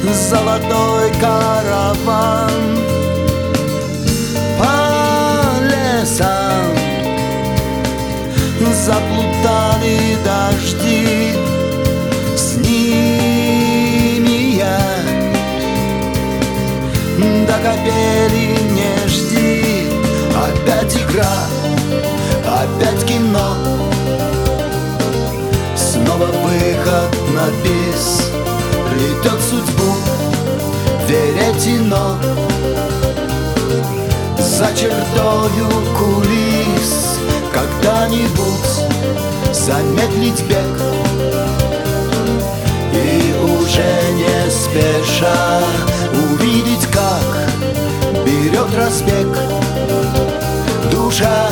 золотой караван по лесам. Заплутали дожди, с ними я до капели не жди. Опять игра, опять кино, снова выход на бис. Плетет судьбу веретено за чертою кулис. Когда-нибудь замедлить бег и уже не спеша увидеть, как берет разбег душа.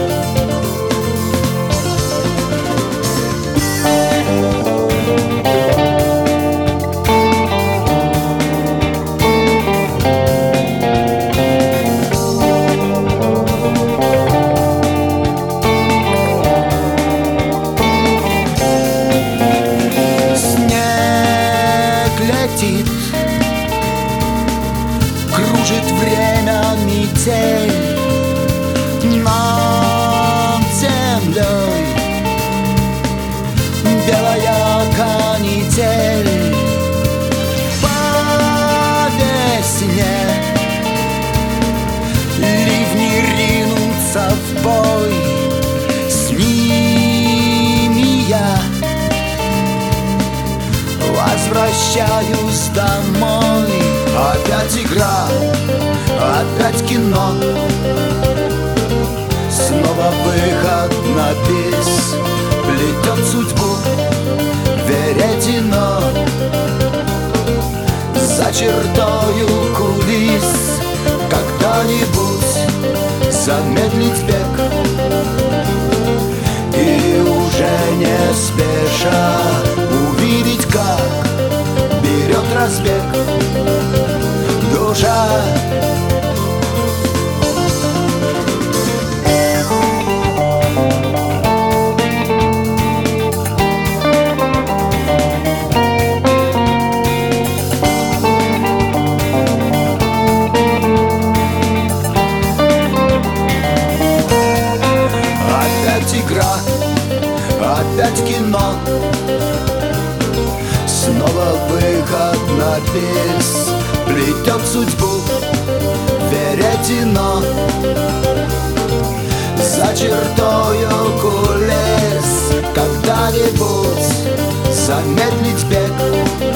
Кружит время метель над землей, белая канитель по весне. Ливни ринутся в бой, с ними я возвращаюсь домой. Опять игра, опять кино, снова выход на бис. Плетет судьбу веретено за чертою кулис. Когда-нибудь замедлить бег и уже не спеша увидеть, как берет разбег душа. Опять игра, опять кино, снова выход на бис. Плетет судьбу веретено за чертою кулис. Когда-нибудь замедлить бег